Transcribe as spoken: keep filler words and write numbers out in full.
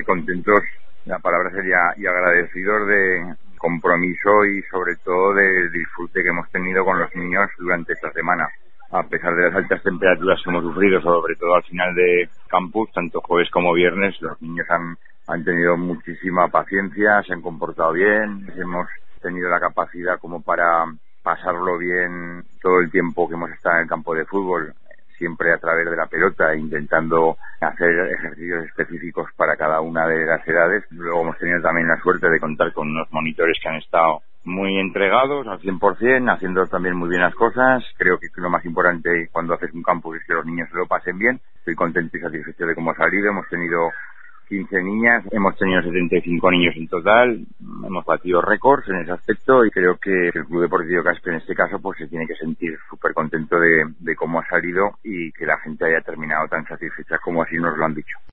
muy contentos, la palabra sería, y agradecidos de compromiso y sobre todo de disfrute que hemos tenido con los niños durante esta semana. A pesar de las altas temperaturas que hemos sufrido, sobre todo al final de campus, tanto jueves como viernes, los niños han, han tenido muchísima paciencia, se han comportado bien, hemos tenido la capacidad como para pasarlo bien todo el tiempo que hemos estado en el campo de fútbol, siempre a través de la pelota, intentando hacer ejercicios específicos para cada una de las edades. Luego hemos tenido también la suerte de contar con unos monitores que han estado muy entregados al cien por ciento, haciendo también muy bien las cosas. Creo que lo más importante cuando haces un campus es que los niños se lo pasen bien. Estoy contento y satisfecho de cómo ha salido. Hemos tenido quince niñas, hemos tenido setenta y cinco niños en total, hemos batido récords en ese aspecto y creo que el Club Deportivo Caspe en este caso pues se tiene que sentir súper contento de, de cómo ha salido y que la gente haya terminado tan satisfecha como así nos lo han dicho.